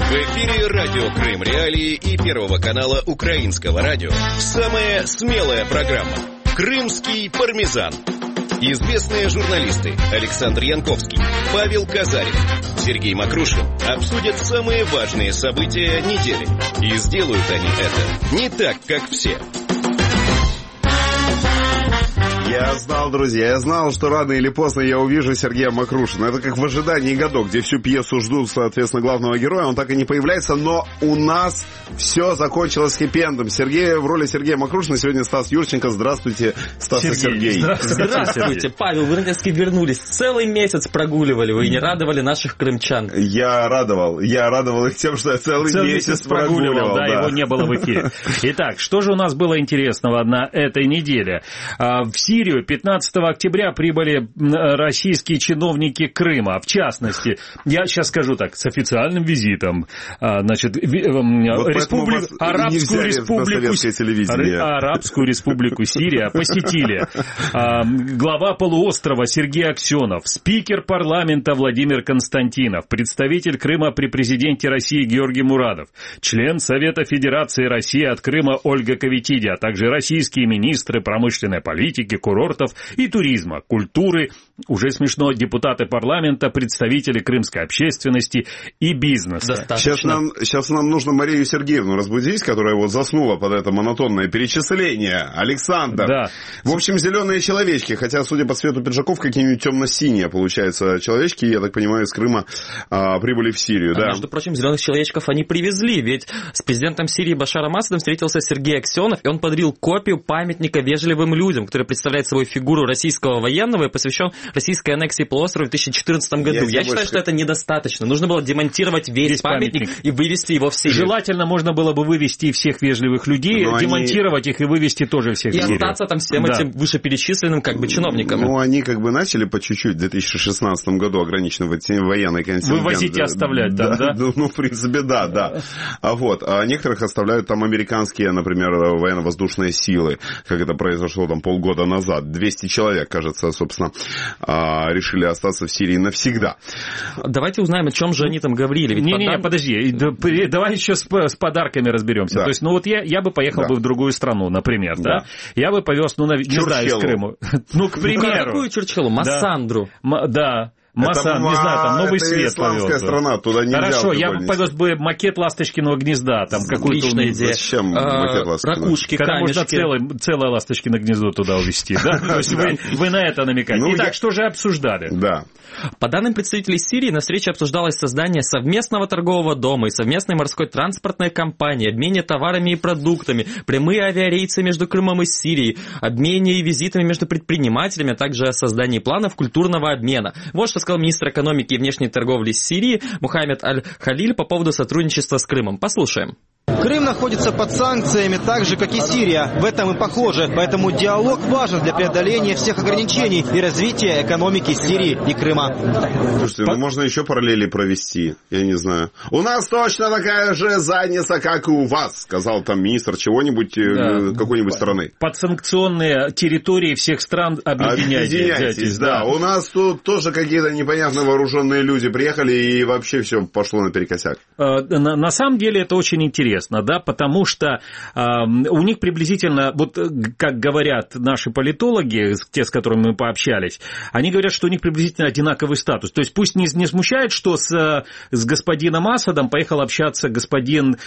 В эфире радио Крым Реалии и Первого канала Украинского радио. Самая смелая программа «Крымский пармезан». Известные журналисты Александр Янковский, Павел Казарин, Сергей Макрушин обсудят самые важные события недели. И сделают они это не так, как все. Я знал, друзья, я знал, что рано или поздно я увижу Сергея Макрушина. Это как в ожидании Годо, где всю пьесу ждут, соответственно, главного героя. Он так и не появляется, но у нас все закончилось хэппи-эндом. Сергей, в роли Сергея Макрушина сегодня Стас Юрченко. Здравствуйте, Стас и Сергей. Здравствуйте, Павел, вы наконец-таки вернулись. Целый месяц прогуливали вы и не радовали наших крымчан. Я радовал их тем, что я целый месяц прогуливал. Да, его не было в эфире. Итак, что же у нас было интересного на этой неделе? В Сирию 15 октября прибыли российские чиновники Крыма. В частности, я сейчас скажу так, с официальным визитом. Значит, Арабскую республику Сирия посетили глава полуострова Сергей Аксенов, спикер парламента Владимир Константинов, представитель Крыма при президенте России Георгий Мурадов, член Совета Федерации России от Крыма Ольга Кавитиди, а также российские министры промышленной политики, курортов и туризма, культуры, уже смешно, депутаты парламента, представители крымской общественности и бизнеса. Сейчас нам нужно Марию Сергеевну разбудить, которая вот заснула под это монотонное перечисление. Александр. Да. В общем, зеленые человечки, хотя, судя по цвету пиджаков, какие-нибудь темно-синие, получается, человечки, я так понимаю, из Крыма прибыли в Сирию. Да. Между прочим, зеленых человечков они привезли, ведь с президентом Сирии Башаром Асадом встретился Сергей Аксенов, и он подарил копию памятника вежливым людям, который представляет собой фигуру российского военного и посвящен российской аннексии полуострова в 2014 году. Я считаю, что это недостаточно. Нужно было демонтировать весь памятник и вывести его в Сирию. Желательно можно было бы вывести всех вежливых людей, демонтировать их и вывести тоже всех в Сирию. И остаться там всем этим вышеперечисленным чиновникам. Ну, они начали по чуть-чуть в 2016 году ограниченно военный контингент. Вывозить и оставлять там, да? Ну, в принципе, да. А некоторых оставляют там американские, например, военно-воздушные силы, как это произошло там полгода назад. 200 человек, кажется, собственно, решили остаться в Сирии навсегда. Давайте узнаем, о чем же они там говорили. Подожди, давай еще с подарками разберемся. Да. То есть, я бы поехал бы в другую страну, например, да? Я бы повез, не знаю, из Крыма. Ну, к примеру. Какую Чурчелу? Массандру. Да. Массан, не знаю, там Новый Свет повез. Страна, туда нельзя. Хорошо, я бы повез бы макет Ласточкиного гнезда, там какую-то... Зачем макет Ласточкиного? Ракушки, когда можно целое Ласточкино гнездо туда увезти, да? То есть вы на это намекаете. Итак, что же обсуждали? Да. По данным представителей Сирии, на встрече обсуждалось создание совместного торгового дома и совместной морской транспортной компании, обмене товарами и продуктами, прямые авиарейсы между Крымом и Сирией, обмене и визитами между предпринимателями, а также о создании планов культурного обмена. Вот что сказал министр экономики и внешней торговли Сирии Мухаммед Аль-Халиль по поводу сотрудничества с Крымом. Послушаем. Крым находится под санкциями, так же, как и Сирия. В этом и похоже. Поэтому диалог важен для преодоления всех ограничений и развития экономики Сирии и Крыма. Слушайте, можно еще параллели провести, я не знаю. У нас точно такая же задница, как и у вас, сказал там министр чего-нибудь, какой-нибудь страны. Подсанкционные территории всех стран объединяйтесь. Да. У нас тут тоже какие-то непонятные вооруженные люди приехали, и вообще все пошло наперекосяк. На самом деле это очень интересно. Да, потому что у них приблизительно, вот как говорят наши политологи, те, с которыми мы пообщались, они говорят, что у них приблизительно одинаковый статус. То есть пусть не смущает, что с господином Асадом поехал общаться господин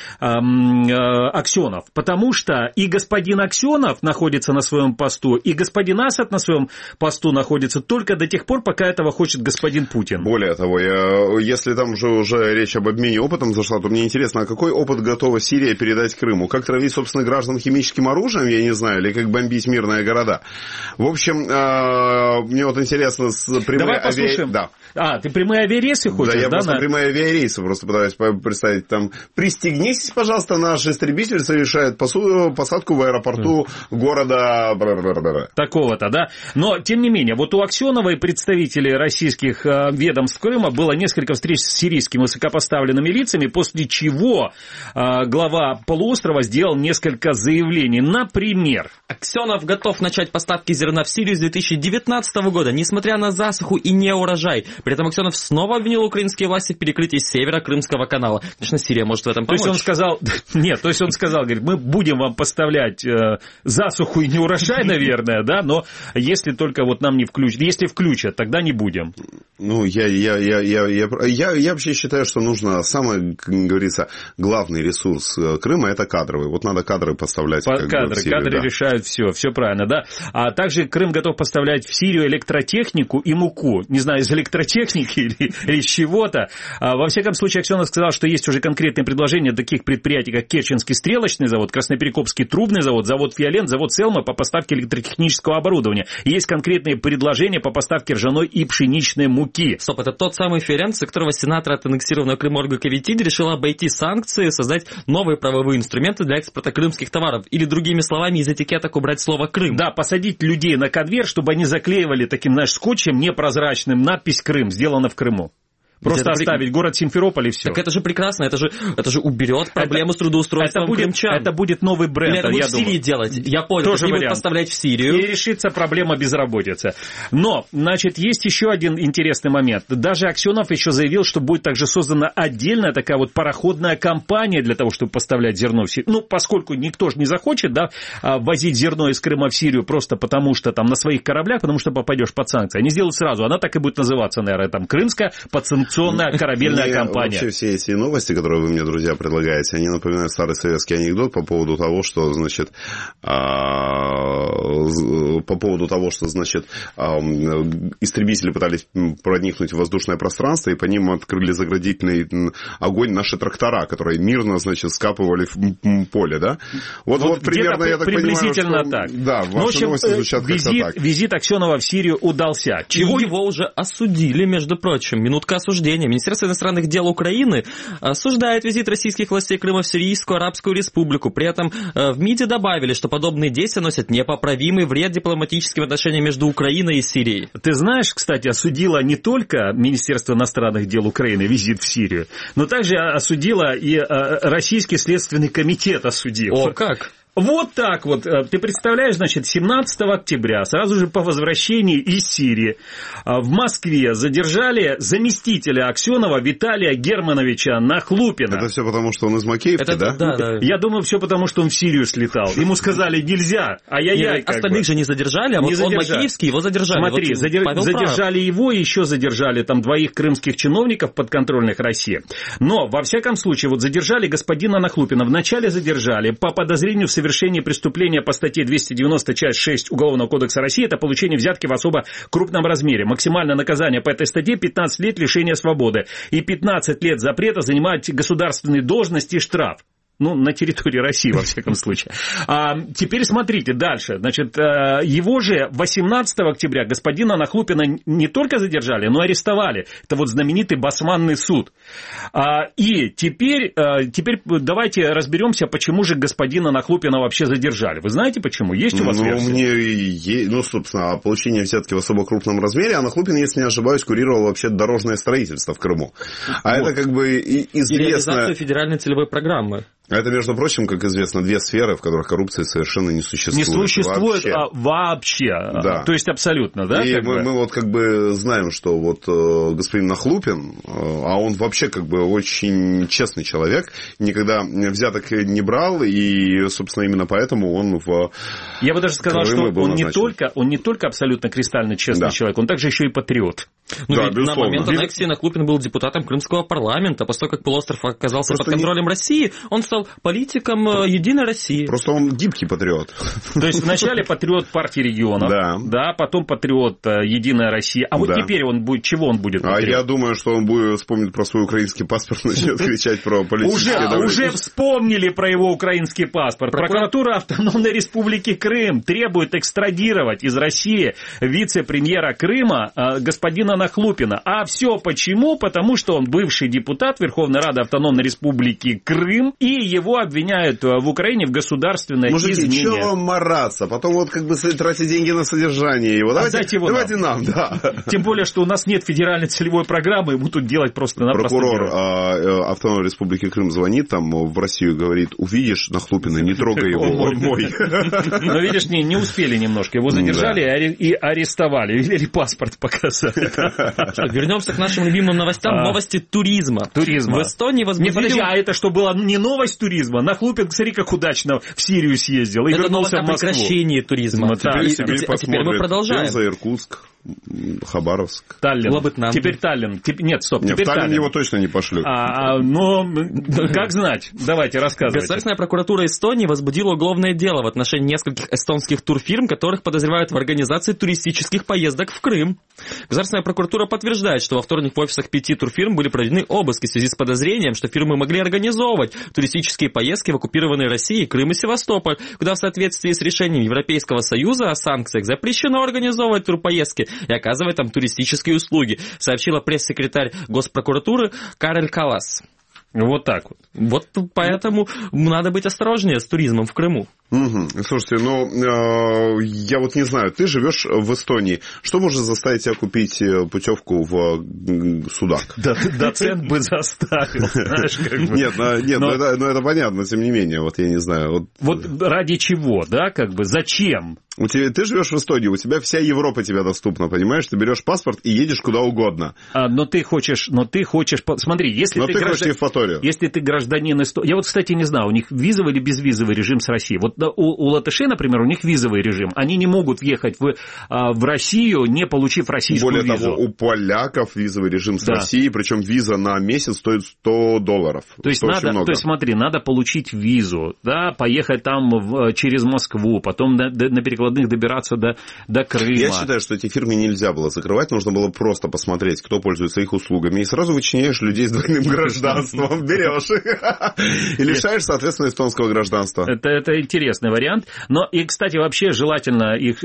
Аксенов, потому что и господин Аксенов находится на своем посту, и господин Асад на своем посту находится только до тех пор, пока этого хочет господин Путин. Более того, если там уже речь об обмене опытом зашла, то мне интересно, а какой опыт готова Сирия передать Крыму? Как травить собственных граждан химическим оружием, я не знаю, или как бомбить мирные города? В общем, мне вот интересно с прямой... Давай послушаем. Да. Ты прямые авиарейсы хочешь? Да, я просто прямые авиарейсы просто пытаюсь представить. Там, пристегнитесь, пожалуйста, наш истребитель совершает посадку в аэропорту города... Такого-то, да? Но, тем не менее, вот у Аксенова и представителей российских ведомств Крыма было несколько встреч с сирийскими высокопоставленными лицами, после чего глава глава полуострова сделал несколько заявлений. Например... Аксенов готов начать поставки зерна в Сирию с 2019 года, несмотря на засуху и неурожай. При этом Аксенов снова обвинил украинские власти в перекрытии севера Крымского канала. Конечно, Сирия может в этом помочь. То есть он сказал, говорит, мы будем вам поставлять засуху и неурожай, наверное, да, но если только вот нам не включат, если включат, тогда не будем. Ну, я вообще считаю, что нужно, самый, как говорится, главный ресурс Крыма – это кадровый. Вот надо кадры поставлять. Кадры решают все правильно, да. А также Крым готов поставлять в Сирию электротехнику и муку. Не знаю, из электротехники или из чего-то. Во всяком случае, Аксенов сказал, что есть уже конкретные предложения таких предприятий, как Керченский стрелочный завод, Красноперекопский трубный завод, завод «Фиолент», завод «Селма» по поставке электротехнического оборудования. И есть конкретные предложения по поставке ржаной и пшеничной муки. Стоп, это тот самый «Фиолент», из которого сенатор от аннексированного Крыма Ольга Кавитиди решила обойти санкции и создать новые правовые инструменты для экспорта крымских товаров. Или, другими словами, из этикеток убрать слово «Крым». Да, посадить людей на конвейер, чтобы они заклеивали таким, знаешь, скотчем непрозрачным надпись «Крым», сделано в Крыму. Просто оставить город Симферополь и все. Так это же прекрасно, это же уберет проблему с трудоустройством крымчан. Это будет новый бренд, это будет в Сирии делать, я понял, тоже они будут поставлять в Сирию. И решится проблема безработицы. Но, значит, есть еще один интересный момент. Даже Аксенов еще заявил, что будет также создана отдельная такая вот пароходная компания для того, чтобы поставлять зерно в Сирию. Ну, поскольку никто же не захочет, да, возить зерно из Крыма в Сирию просто потому, что там на своих кораблях, потому что попадешь под санкции. Они сделают сразу, она так и будет называться, наверное, там Крымская подсанкционная корабельная компания. Вообще все эти новости, которые вы мне, друзья, предлагаете, они напоминают старый советский анекдот по поводу того, что, значит, истребители пытались проникнуть в воздушное пространство, и по ним открыли заградительный огонь наши трактора, которые мирно, значит, скапывали в поле, да? Вот примерно, я так приблизительно понимаю, так. Да, ваши новости звучат как-то так. Визит Аксенова в Сирию удался. Его уже осудили, между прочим. Минутка осуждения. Министерство иностранных дел Украины осуждает визит российских властей Крыма в Сирийскую Арабскую Республику. При этом в МИДе добавили, что подобные действия носят непоправимый вред дипломатическим отношениям между Украиной и Сирией. Ты знаешь, кстати, осудило не только Министерство иностранных дел Украины визит в Сирию, но также осудило и Российский следственный комитет осудил. О, как? Вот так вот. Ты представляешь, значит, 17 октября, сразу же по возвращении из Сирии, в Москве задержали заместителя Аксенова Виталия Германовича Нахлупина. Это все потому, что он из Макеевки, да? Да. Я думаю, все потому, что он в Сирию слетал. Ему сказали, нельзя, ай-яй-яй. Остальных же не задержали, а вот он Макеевский, его задержали. Смотри, задержали его, и еще задержали там 2 крымских чиновников подконтрольных России. Но, во всяком случае, вот задержали господина Нахлупина. Вначале задержали по подозрению в совершение преступления по статье 290, часть 6 Уголовного кодекса России, это получение взятки в особо крупном размере. Максимальное наказание по этой статье 15 лет лишения свободы и 15 лет запрета занимать государственные должности и штраф. Ну, на территории России, во всяком случае. Теперь смотрите дальше. Значит, его же 18 октября господина Нахлупина не только задержали, но и арестовали. Это вот знаменитый Басманный суд. И теперь давайте разберемся, почему же господина Нахлупина вообще задержали. Вы знаете почему? Есть у вас версия? Собственно, получение взятки в особо крупном размере, а Нахлупин, если не ошибаюсь, курировал вообще дорожное строительство в Крыму. Это как бы известно... И реализацию федеральной целевой программы. Это, между прочим, как известно, 2 сферы, в которых коррупция совершенно не существует. Не существует вообще. Да. То есть абсолютно, да? И мы вот как бы знаем, что вот господин Нахлупин, а он вообще как бы очень честный человек, никогда взяток не брал, и, собственно, именно поэтому он в Я бы даже сказал, что он не только абсолютно кристально честный человек, он также еще и патриот. Да, на момент аннексии Нахлупин был депутатом Крымского парламента. После того, как полуостров оказался под контролем России, он стал политиком Единой России. Просто он гибкий патриот. То есть вначале патриот партии регионов, да, потом патриот Единая Россия. А вот теперь чего он будет патриот? А я думаю, что он будет вспомнить про свой украинский паспорт, начнет кричать про политические давления. Уже вспомнили про его украинский паспорт. Прокуратура Автономной Республики Крым требует экстрадировать из России вице-премьера Крыма господина Нахлупина. А все почему? Потому что он бывший депутат Верховной Рады Автономной Республики Крым, и его обвиняют в Украине в государственной измене. Мужики, что вам мараться? Потом вот как бы тратить деньги на содержание его. Давайте нам, да. Тем более, что у нас нет федеральной целевой программы, ему тут делать просто-напросто. Прокурор Автономной Республики Крым звонит там в Россию, говорит, увидишь Нахлупина, не трогай его, он мой. Но видишь, не успели немножко, его задержали и арестовали, велели паспорт показать. Вернемся к нашим любимым новостям. Новости туризма. В Эстонии возбудили... Подожди, а это что, была не новость туризма? Нахлупин, смотри, как удачно в Сирию съездил и вернулся в Москву. Это прекращение туризма. Теперь мы продолжаем. Пенза, Иркутск, Хабаровск. Таллин. Лабытнам. Теперь Таллин. Нет, стоп, теперь Таллин. В Таллин его точно не пошлют. Но как знать? Давайте, рассказывайте. Государственная прокуратура Эстонии возбудила уголовное дело в отношении нескольких эстонских турфирм, которых подозревают в организации туристических поездок в Крым. Государственная прокуратура подтверждает, что во вторник в офисах 5 турфирм были проведены обыски в связи с подозрением, что фирмы могли организовывать туристические поездки в оккупированной России, Крым и Севастополь, куда в соответствии с решением Европейского Союза о санкциях запрещено организовывать турпоездки и оказывать там туристические услуги, сообщила пресс-секретарь Госпрокуратуры Карель Калас. Вот так вот. Вот поэтому надо быть осторожнее с туризмом в Крыму. Слушайте, я вот не знаю, ты живешь в Эстонии. Что может заставить тебя купить путевку в Судак? Доцент бы заставил, знаешь, как бы. Нет, это понятно, тем не менее, вот я не знаю. Вот ради чего, да, как бы, зачем? Ты живешь в Эстонии, у тебя вся Европа тебе доступна, понимаешь? Ты берешь паспорт и едешь куда угодно. Но ты хочешь, смотри, если ты гражданин Эстонии, я вот, кстати, не знаю, у них визовый или безвизовый режим с Россией. Вот у латышей, например, у них визовый режим. Они не могут въехать в Россию, не получив российскую визу. Более того, у поляков визовый режим с Россией, причем виза на месяц стоит $100. То есть смотри, надо получить визу, да, поехать там через Москву, потом на перекладных добираться до Крыма. Я считаю, что эти фирмы нельзя было закрывать, нужно было просто посмотреть, кто пользуется их услугами, и сразу вычиняешь людей с двойным гражданством, берешь их и лишаешь, соответственно, эстонского гражданства. Это интересный вариант. Но и, кстати, вообще желательно их...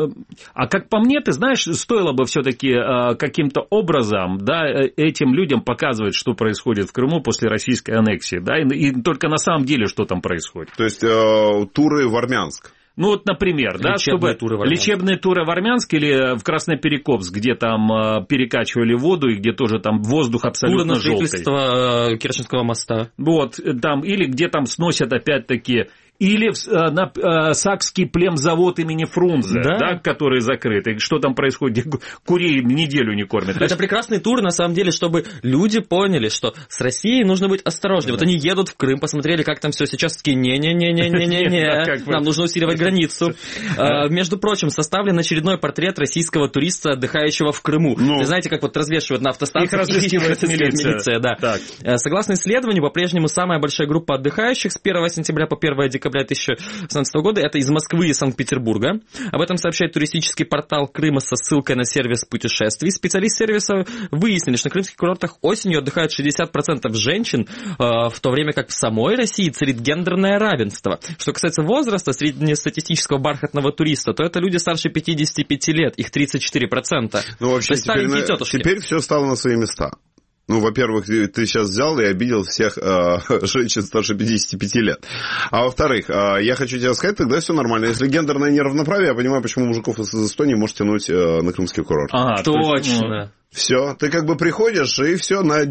А как по мне, ты знаешь, стоило бы все-таки каким-то образом, да, этим людям показывать, что происходит в Крыму после российской аннексии, да, и только на самом деле, что там происходит. То есть туры в Армянск. Ну, вот, например, лечебные туры в Армянск или в Красноперекопск, где там перекачивали воду и где тоже там воздух абсолютно желтый. Туры на строительство Керченского моста. Вот, там, или где там сносят опять-таки... Или на Сакский племзавод имени Фрунзе, да, который закрыт. И что там происходит? Курей неделю не кормят. Это прекрасный тур, на самом деле, чтобы люди поняли, что с Россией нужно быть осторожнее. Вот они едут в Крым, посмотрели, как там все сейчас, такие, не-не-не-не-не-не, нам нужно усиливать границу. Между прочим, составлен очередной портрет российского туриста, отдыхающего в Крыму. Вы знаете, как вот развешивают на автостанциях. Их разыскивает милиция. Да. Согласно исследованию, по-прежнему самая большая группа отдыхающих с 1 сентября по 1 декабря 2017 года, это из Москвы и Санкт-Петербурга. Об этом сообщает туристический портал Крыма со ссылкой на сервис путешествий. Специалисты сервиса выяснили, что на крымских курортах осенью отдыхают 60% женщин, в то время как в самой России царит гендерное равенство. Что касается возраста среднестатистического бархатного туриста, то это люди старше 55 лет, их 34%. Ну, вообще, теперь все стало на свои места. Ну, во-первых, ты сейчас взял и обидел всех женщин старше 55 лет. А во-вторых, я хочу тебе сказать, тогда все нормально. Если гендерное неравноправие, я понимаю, почему мужиков из Эстонии может тянуть на крымский курорт. Точно. Все, ты как бы приходишь, и все, на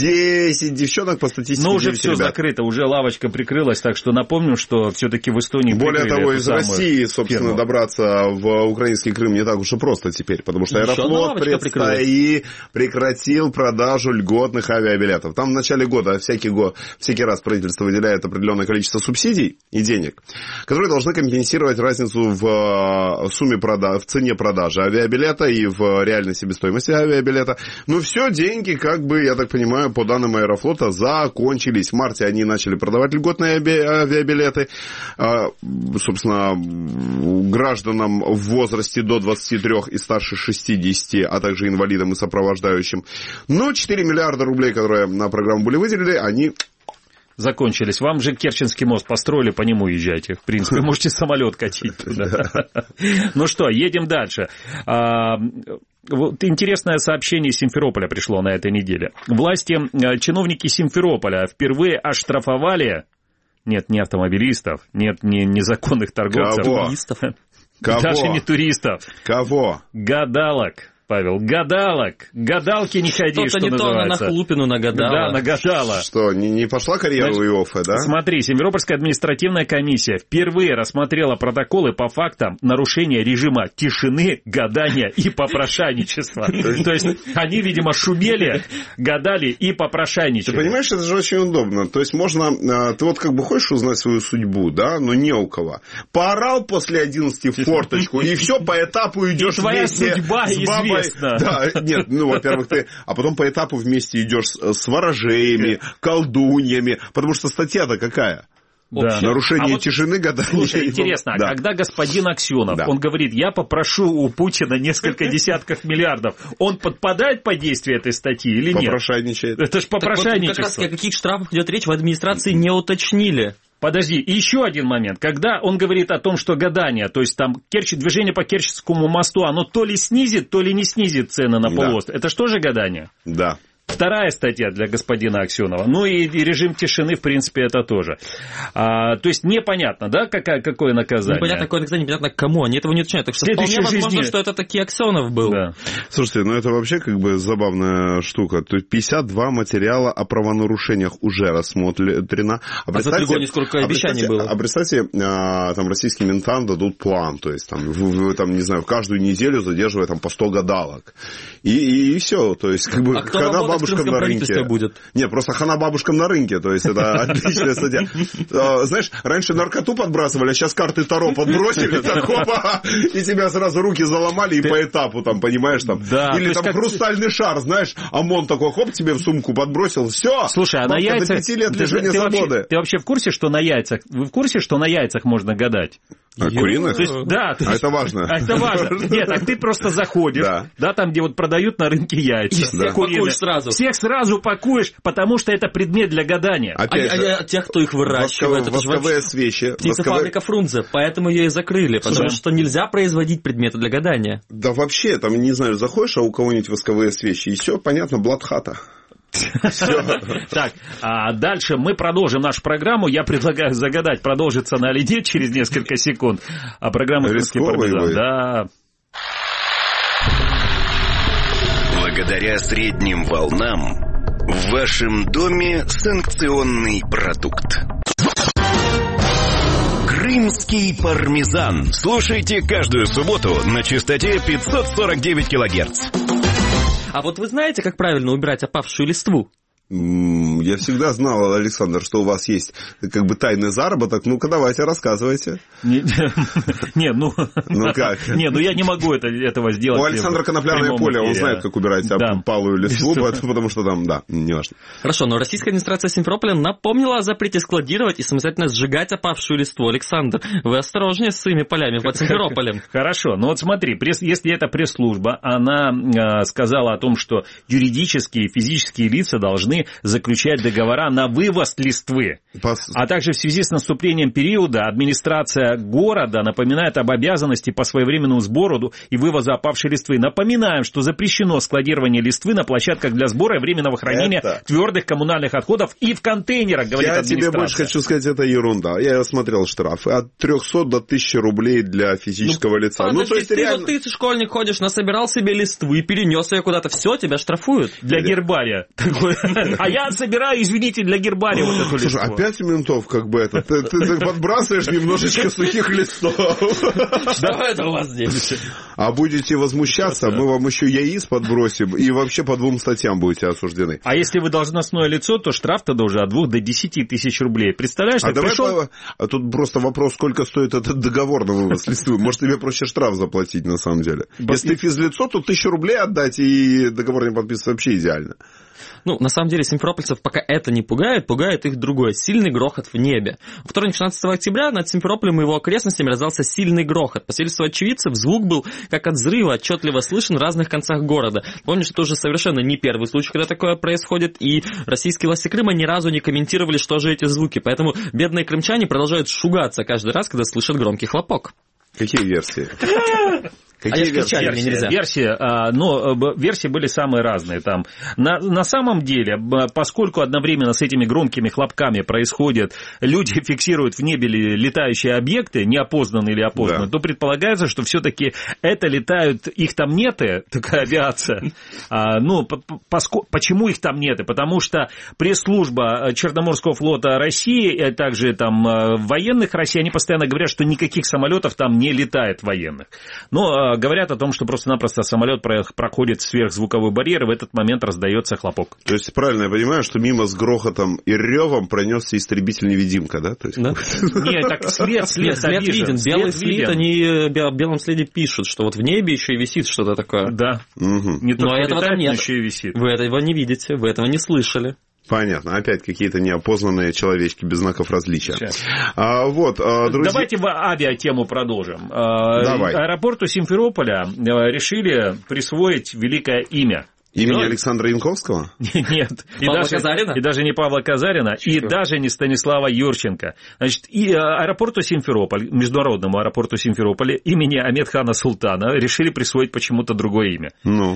10 девчонок по статистике. Но уже все закрыто, уже лавочка прикрылась, так что напомним, что все-таки в Эстонии более того, из России, собственно, добраться в украинский Крым не так уж и просто теперь, потому что Аэрофлот прекратил продажу льготных авиабилетов. Там в начале года всякий раз правительство выделяет определенное количество субсидий и денег, которые должны компенсировать разницу в сумме в цене продажи авиабилета и в реальной себестоимости авиабилета. Но все, деньги, как бы, я так понимаю, по данным Аэрофлота, закончились. В марте они начали продавать льготные авиабилеты. Собственно, гражданам в возрасте до 23 и старше 60, а также инвалидам и сопровождающим. Но 4 миллиарда рублей, которые на программу были выделены, они закончились. Вам же Керченский мост построили, по нему езжайте. В принципе, можете самолет катить туда. Ну что, едем дальше. Вот интересное сообщение из Симферополя пришло на этой неделе. Власти, чиновники Симферополя впервые оштрафовали, нет, не автомобилистов, нет, не незаконных торговцев. Кого? Даже не туристов. Кого? Гадалок. Павел, гадалок. Гадалки не ходи, что называется. Что-то не то, на Хлупину нагадала. Да, нагадала. Что, не пошла карьера у Иоффе, да? Смотри, Симферопольская административная комиссия впервые рассмотрела протоколы по фактам нарушения режима тишины, гадания и попрошайничества. То есть они, видимо, шумели, гадали и попрошайничали. Ты понимаешь, это же очень удобно. То есть можно... Ты вот как бы хочешь узнать свою судьбу, да, но не у кого. Поорал после 11 в форточку, и все, по этапу идешь вместе с бабой. Да, нет, ну, во-первых, ты... А потом по этапу вместе идешь с ворожеями, колдуньями, потому что статья-то какая? Да. Нарушение тишины, гадания. Слушай, интересно, а когда господин Аксенов, он говорит, я попрошу у Путина несколько десятков миллиардов, он подпадает под действие этой статьи или нет? Попрошайничает. Это же попрошайничество. Вот как раз о каких штрафах идет речь, в администрации не уточнили. Подожди, и еще один момент. Когда он говорит о том, что гадание, то есть там движение по Керченскому мосту, оно то ли снизит, то ли не снизит цены на полуостров. Это что же гадание? Да. Вторая статья для господина Аксенова. Ну и режим тишины, в принципе, это тоже. То есть непонятно, да, какое наказание? Непонятно, какое наказание, непонятно кому. Они этого не уточняют. Так что вполне возможно, что это таки Аксенов был. Да. Слушайте, ну это вообще как бы забавная штука. То есть 52 материала о правонарушениях уже рассмотрено. А за 3 года сколько обещаний было. А представьте, там российским ментам дадут план. То есть там, не знаю, в каждую неделю задерживая там по 100 гадалок. И все. То есть как бы... А бабушкам на рынке будет. Не, просто хана бабушкам на рынке, то есть это отличная статья. Знаешь, раньше наркоту подбрасывали, а сейчас карты Таро подбросили, и тебя сразу руки заломали, и по этапу там, понимаешь, там. Или там хрустальный шар, знаешь, ОМОН такой, хоп, тебе в сумку подбросил, все. Слушай, а на яйцах... До 5 лет лишения свободы. Ты вообще в курсе, что на яйцах... Вы в куриных что на яйцах можно гадать? Куриных? Да. А это важно. Это важно. Нет, так ты просто заходишь, да, там, где вот продают на рынке яйца. Всех пакуешь сразу. Всех сразу пакуешь, потому что это предмет для гадания. А тех, кто их выращивает, это же восковые свечи. Птицефабрика Фрунзе, поэтому ее и закрыли, потому что нельзя производить предметы для гадания. Да вообще, там, не знаю, заходишь, а у кого-нибудь восковые свечи, и все, понятно, блатхата. Так, а дальше мы продолжим нашу программу. Я предлагаю загадать, продолжится она или нет через несколько секунд. А программа «Крымский пармезан». Да. Благодаря средним волнам в вашем доме санкционный продукт. Крымский пармезан. Слушайте каждую субботу на частоте 549 килогерц. А вот вы знаете, как правильно убирать опавшую листву? Я всегда знал, Александр, что у вас есть как бы тайный заработок. Ну-ка, давайте, рассказывайте. Не, ну... Ну как? Не, ну я не могу этого сделать. У Александра конопляное поле, он знает, как убирать опалую листву, потому что там, да, не важно. Хорошо, но российская администрация Симферополя напомнила о запрете складировать и самостоятельно сжигать опавшую листву. Александр, вы осторожнее с своими полями под Симферополем. Хорошо, ну вот смотри, если это пресс-служба, она сказала о том, что юридические и физические лица должны заключать договора на вывоз листвы. А также в связи с наступлением периода администрация города напоминает об обязанности по своевременному сбору и вывозу опавшей листвы. Напоминаем, что запрещено складирование листвы на площадках для сбора и временного хранения твердых коммунальных отходов и в контейнерах, говорит администрация. Я тебе больше хочу сказать, это ерунда. Я смотрел штрафы от 300 до 1000 рублей для физического лица. Ну, то есть реально... ты школьник ходишь, насобирал себе листвы, перенес ее куда-то, все, тебя штрафуют. Для гербария. А я собираю, извините, для гербария вот эту листву. Слушай, а 5 ментов как бы это... Ты подбрасываешь немножечко сухих листов. Что это у вас здесь? А будете возмущаться, мы вам еще яиц подбросим, и вообще по 2 статьям будете осуждены. А если вы должностное лицо, то штраф тогда уже от 2 до 10 тысяч рублей. Представляешь, ты пришел... А тут просто вопрос, сколько стоит этот договор на вывоз листвы. Может, тебе проще штраф заплатить, на самом деле. Если ты физлицо, то 1000 рублей отдать, и договор не подписывать вообще идеально. Ну, на самом деле, жителей симферопольцев пока это не пугает, пугает их другое – сильный грохот в небе. Во вторник, 16 октября, над Симферополем и его окрестностями раздался сильный грохот. По свидетельству очевидцев, звук был как от взрыва, отчетливо слышен в разных концах города. Помню, что это уже совершенно не первый случай, когда такое происходит, и российские власти Крыма ни разу не комментировали, что же эти звуки. Поэтому бедные крымчане продолжают шугаться каждый раз, когда слышат громкий хлопок. Какие версии? Какие версии были самые разные там. На самом деле, поскольку одновременно с этими громкими хлопками происходят, люди фиксируют в небе летающие объекты, неопознанные или опознанные, то предполагается, что все-таки это летают, их там нет, такая авиация. Почему их там нет? Потому что пресс-служба Черноморского флота России, а также там военных России, они постоянно говорят, что никаких самолетов там не летает военных. Но говорят о том, что просто-напросто самолет проходит сверхзвуковой барьер, и в этот момент раздается хлопок. То есть, правильно я понимаю, что мимо с грохотом и ревом пронесся истребитель-невидимка, да? Нет, так след виден. Белый след, они в белом следе пишут, что вот в небе еще и висит что-то такое. Да. Не только летает, но еще и висит. Вы этого не видите, вы этого не слышали. Понятно. Опять какие-то неопознанные человечки без знаков различия. Друзья... Давайте авиатему продолжим. Давай. Аэропорту Симферополя решили присвоить великое имя. Имени Александра Янковского? Нет. Казарина? И даже не Павла Казарина, и даже не Станислава Юрченко. Значит, и аэропорту Симферополь, международному аэропорту Симферополя имени Ахмед-хана Султана решили присвоить почему-то другое имя.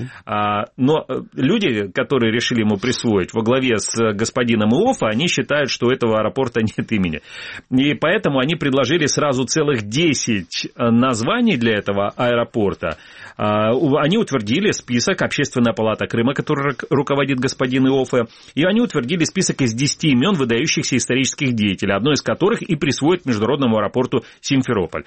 Но люди, которые решили ему присвоить во главе с господином Иоффе, они считают, что у этого аэропорта нет имени. И поэтому они предложили сразу целых 10 названий для этого аэропорта. Они утвердили список, Общественная палата Крыма, который руководит господин Иоффе, и они утвердили список из 10 имен выдающихся исторических деятелей, одно из которых и присвоит международному аэропорту Симферополь.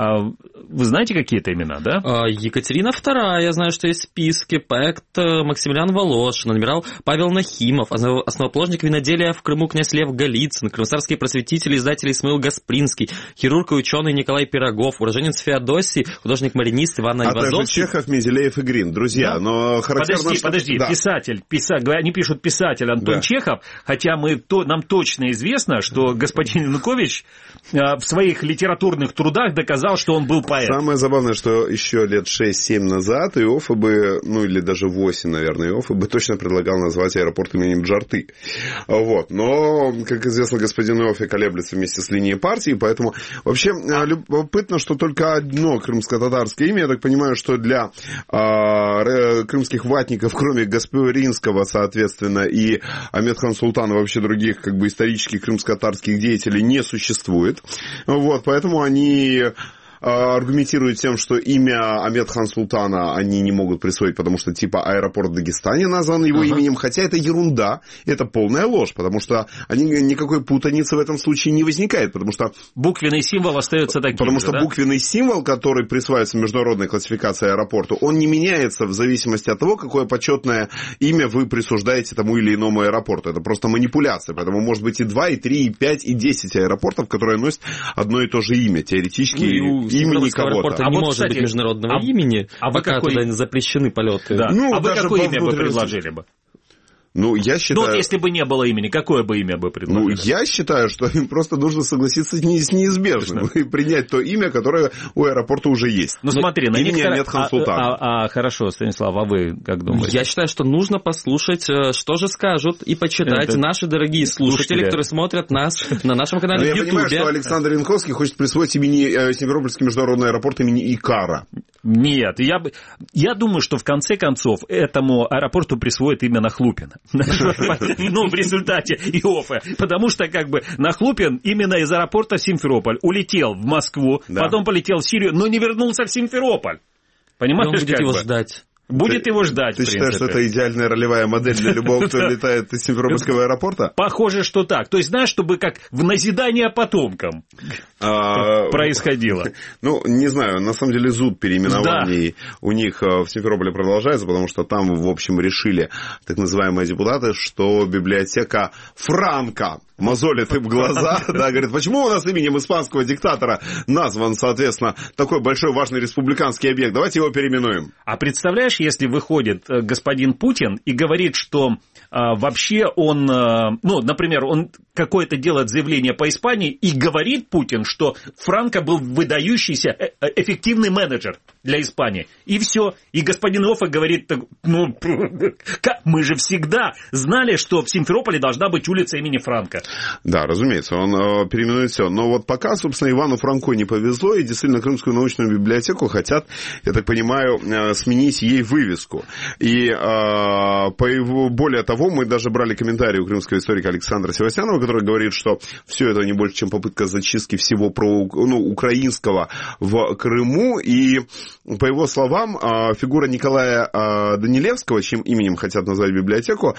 Вы знаете какие-то имена, да? Екатерина II, я знаю, что есть в списке, поэт Максимилиан Волошин, адмирал Павел Нахимов, основоположник виноделия в Крыму князь Лев Голицын, крымсарские просветители, издатель Исмаил Гаспринский, хирург и ученый Николай Пирогов, уроженец Феодосии, художник-маринист Иван Айвазовский. А также Чехов, Менделеев и Грин. Друзья, да. Но характерно... Подожди, да. Писатель, они пишут писатель Антон Чехов, хотя нам точно известно, что господин Янукович в своих литературных трудах доказал, что он был поэт. Самое забавное, что еще лет 6-7 назад Иоффе бы, или даже 8, наверное, Иоффе бы точно предлагал назвать аэропорт именем Джарты. Но, как известно, господин Иоффе колеблется вместе с линией партии, поэтому вообще любопытно, что только одно крымско-татарское имя, я так понимаю, что для крымских ватников, кроме Гаспаринского, соответственно, и Ахмед-хан Султана, вообще других исторических крымско-татарских деятелей не существует. Поэтому они аргументируют тем, что имя Ахмед-хан Султана они не могут присвоить, потому что аэропорт в Дагестане назван его именем, хотя это ерунда, это полная ложь, потому что никакой путаницы в этом случае не возникает, потому что... Буквенный символ остается таким. Потому что буквенный символ, который присваивается международной классификации аэропорту, он не меняется в зависимости от того, какое почетное имя вы присуждаете тому или иному аэропорту. Это просто манипуляция, поэтому может быть и 2, и 3, и 5, и 10 аэропортов, которые носят одно и то же имя, теоретически... имени кого-то. Не может быть международного имени, пока туда не запрещены полеты. Да. Вы какое имя бы предложили бы? Я считаю... если бы не было имени, какое бы имя бы предложили? Я считаю, что им просто нужно согласиться с неизбежным и принять то имя, которое у аэропорта уже есть. Смотри, имени Ахмед-хан Султана. Хорошо, Станислав, а вы как думаете? Я считаю, что нужно послушать, что же скажут, и почитать наши дорогие слушатели, которые смотрят нас на нашем канале в Ютубе. Я понимаю, что Александр Янковский хочет присвоить Симферопольский международный аэропорт имени Икара. Нет, я думаю, что в конце концов этому аэропорту присвоит имя Нахлупина. В результате Иоффе. Потому что Нахлупин именно из аэропорта Симферополь улетел в Москву, потом полетел в Сирию, но не вернулся в Симферополь. Понимаешь, он будет его ждать. Будет его ждать, Ты считаешь, что это идеальная ролевая модель для любого, кто летает из Симферопольского аэропорта? Похоже, что так. То есть, знаешь, чтобы как в назидание потомкам происходило. Не знаю, на самом деле зуд переименований у них в Симферополе продолжается, потому что там, в общем, решили так называемые депутаты, что библиотека Франка мозолит им глаза, да, говорит, почему у нас именем испанского диктатора назван, соответственно, такой большой важный республиканский объект, давайте его переименуем. А представляешь, если выходит господин Путин и говорит, что вообще он, ну, например, он какое-то делает заявление по Испании, и говорит Путин, что Франко был выдающийся, эффективный менеджер для Испании. И все. И господин Оффе говорит, ну, мы же всегда знали, что в Симферополе должна быть улица имени Франко. Да, разумеется, он переименует все. Но вот пока, собственно, Ивану Франко не повезло, и действительно Крымскую научную библиотеку хотят, я так понимаю, сменить ей вывеску. И более того, мы даже брали комментарий у крымского историка Александра Севастьянова, который говорит, что все это не больше, чем попытка зачистки всего украинского в Крыму. И, по его словам, фигура Николая Данилевского, чьим именем хотят назвать библиотеку,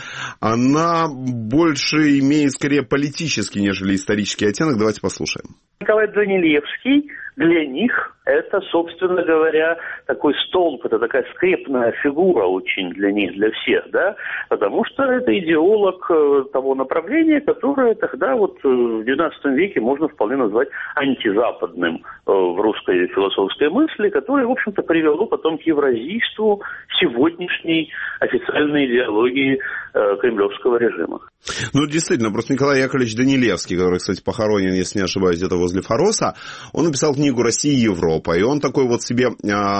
она больше имеет скорее политический, нежели исторический оттенок. Давайте послушаем. Николай Данилевский для них это, собственно говоря, такой столб, это такая скрепная фигура очень для них, для всех, да, потому что это идеолог того направления, которое тогда вот в XIX веке можно вполне назвать антизападным в русской философской мысли, которое, в общем-то, привело потом к евразийству сегодняшней официальной идеологии кремлевского режима. Ну, действительно, просто Николай Яковлевич Данилевский, который, кстати, похоронен, если не ошибаюсь, где-то возле Фароса, он написал книгу «Россия и Европа», и он такой вот себе,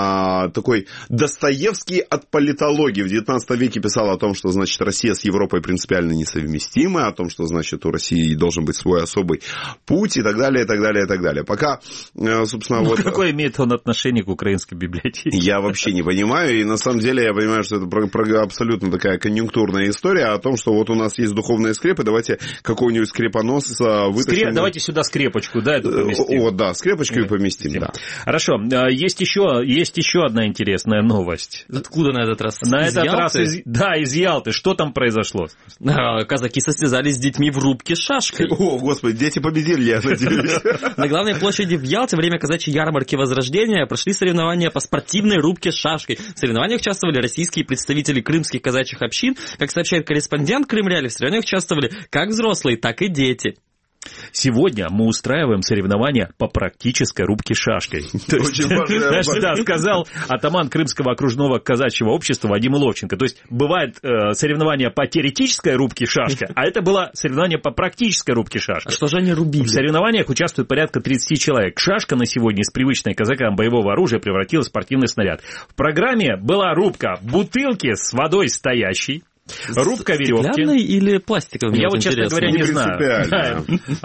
такой Достоевский от политологии. В XIX веке писал о том, что, значит, Россия с Европой принципиально несовместимы, о том, что, значит, у России должен быть свой особый путь и так далее, и так далее, и так далее. Пока, собственно, вот... Какое имеет он отношение к украинской библиотеке? Я вообще не понимаю, и на самом деле я понимаю, что это абсолютно такая конъюнктурная история о том, что вот у нас есть духовные скрепы, давайте какого-нибудь скрепоносца вытащим. Давайте сюда скрепочку, да, эту поместим. О, да, скрепочку и поместим, да. Хорошо, есть еще одна интересная новость. Откуда на этот раз? На этот раз из Ялты. Что там произошло? Казаки состязались с детьми в рубке шашкой. О, господи, дети победили, я надеюсь. На главной площади в Ялте во время казачьей ярмарки Возрождения прошли соревнования по спортивной рубке шашкой. В соревнованиях участвовали российские представители крымских казачьих общин. Как сообщает корреспондент Крымреали, в соревнованиях участвовали как взрослые, так и дети. Сегодня мы устраиваем соревнования по практической рубке шашкой. Очень важно. Да, сказал атаман Крымского окружного казачьего общества Вадим Ловченко. То есть бывает соревнования по теоретической рубке шашка, а это было соревнование по практической рубке шашка. А что же они рубили? В соревнованиях участвует порядка 30 человек. Шашка на сегодня из привычной казакам боевого оружия превратилась в спортивный снаряд. В программе была рубка бутылки с водой стоящей, рубка веревки. Стеклянной или пластиковой? Я вот, честно говоря, не знаю.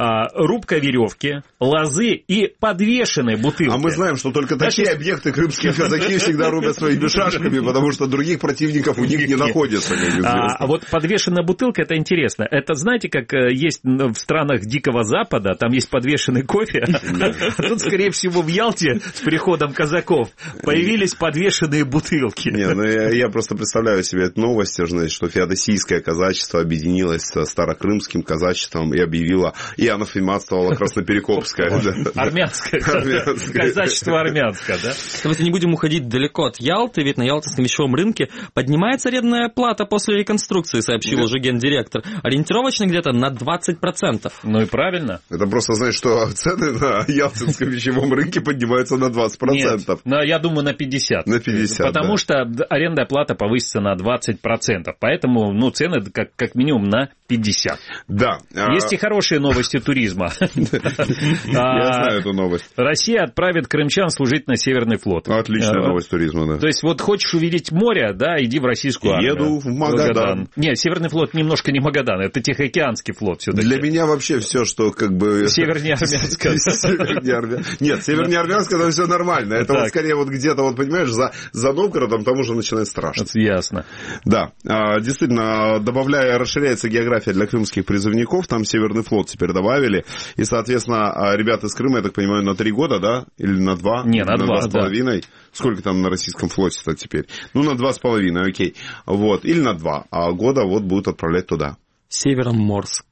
Рубка веревки, лозы и подвешенные бутылки. А мы знаем, что только такие объекты крымские казаки всегда рубят своими шашками, потому что других противников у них не находится. А вот подвешенная бутылка, это интересно. Это, знаете, как есть в странах Дикого Запада, там есть подвешенный кофе, а тут, скорее всего, в Ялте с приходом казаков появились подвешенные бутылки. Не, ну я просто представляю себе эту новость, значит, что феодосийское казачество объединилось с старокрымским казачеством и объявило, и анафематствовало красноперекопское. Армянское. Казачество армянское, да? Давайте не будем уходить далеко от Ялты, ведь на Ялтинском вещевом рынке поднимается арендная плата после реконструкции, сообщил уже гендиректор. Ориентировочно где-то на 20%. Ну и правильно. Это просто значит, что цены на Ялтинском вещевом рынке поднимаются на 20%. Нет, я думаю, на 50%. На 50%, потому что арендная плата повысится на 20%. Поэтому, цены как минимум на 50%. Да. Есть и хорошие новости туризма. Я знаю эту новость. Россия отправит крымчан служить на Северный флот. Отличная новость туризма, да. То есть, вот хочешь увидеть море, да, иди в российскую армию. Еду в Магадан. Нет, Северный флот немножко не Магадан, это Тихоокеанский флот все-таки. Для меня вообще все, что как бы... Севернее Армянска. Нет, Севернее Армянска, там все нормально. Это вот скорее вот где-то, вот понимаешь, за Новгородом там уже начинает страшно. Ясно. Да, действительно, расширяется география для крымских призывников, там Северный флот теперь добавили, и, соответственно, ребята из Крыма, я так понимаю, на 3 года, да? Или на 2? Не, на 2,5. Да. Сколько там на российском флоте-то теперь? На 2,5, окей. Вот, или на 2, а года вот будут отправлять туда. Североморск.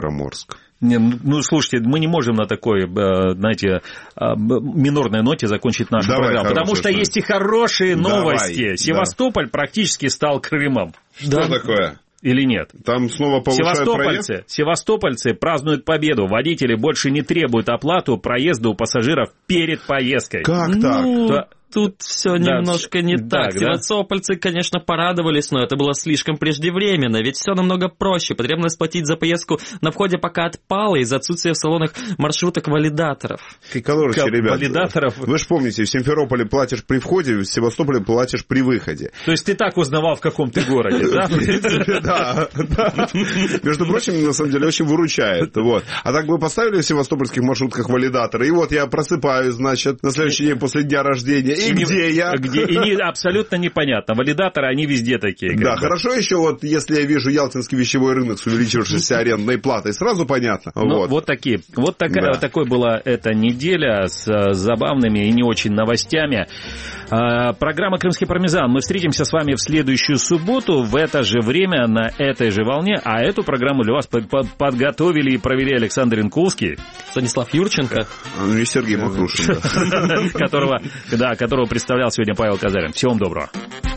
Слушайте, мы не можем на такой, знаете, минорной ноте закончить нашу программу, потому что есть и хорошие новости. Севастополь практически стал Крымом. Что такое? Или нет? Там снова повышают проезд? Севастопольцы празднуют победу. Водители больше не требуют оплату проезда у пассажиров перед поездкой. Как так? Тут все немножко не так. Севастопольцы, конечно, порадовались, но это было слишком преждевременно, ведь все намного проще. Потребность платить за поездку на входе пока отпала из-за отсутствия в салонах маршруток-валидаторов. Короче, ребят, валидаторов. Вы же помните, в Симферополе платишь при входе, в Севастополе платишь при выходе. То есть ты так узнавал, в каком ты городе, да? Да. Между прочим, на самом деле, очень выручает. А так мы поставили в севастопольских маршрутках валидаторы, и вот я просыпаюсь, значит, на следующий день после дня рождения. И где я? И абсолютно непонятно. Валидаторы, они везде такие. Да, хорошо еще вот, если я вижу Ялтинский вещевой рынок с увеличившейся арендной платой, сразу понятно. Вот такие. Такой была эта неделя с забавными и не очень новостями. Программа «Крымский пармезан». Мы встретимся с вами в следующую субботу в это же время на этой же волне. А эту программу для вас подготовили и провели Александр Янковский, Станислав Юрченко и Сергей Макрушин, которого представлял сегодня Павел Казарин. Всего вам доброго.